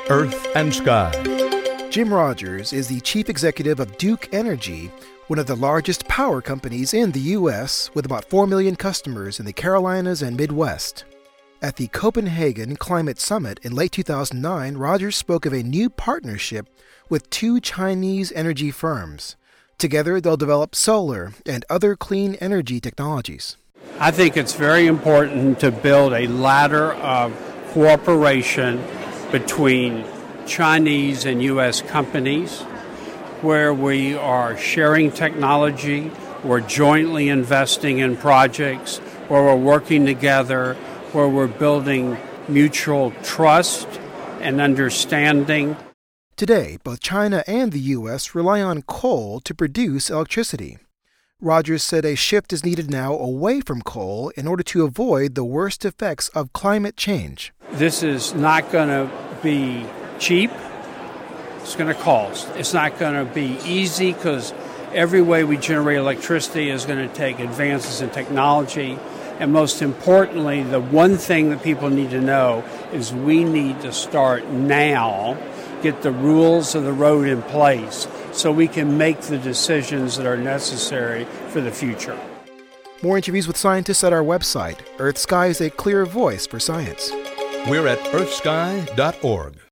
Earth and Sky. Jim Rogers is the chief executive of Duke Energy, one of the largest power companies in the U.S., with about 4 million customers in the Carolinas and Midwest. At the Copenhagen Climate Summit in late 2009, Rogers spoke of a new partnership with two Chinese energy firms. Together, they'll develop solar and other clean energy technologies. I think it's very important to build a ladder of cooperation between Chinese and U.S. companies where we are sharing technology, we're jointly investing in projects, where we're working together, where we're building mutual trust and understanding. Today, both China and the U.S. rely on coal to produce electricity. Rogers said a shift is needed now away from coal in order to avoid the worst effects of climate change. This is not going to be cheap. It's going to cost. It's not going to be easy because every way we generate electricity is going to take advances in technology. And most importantly, the one thing that people need to know is we need to start now, get the rules of the road in place so we can make the decisions that are necessary for the future. More interviews with scientists at our website. Earth Sky is a clear voice for science. We're at earthsky.org.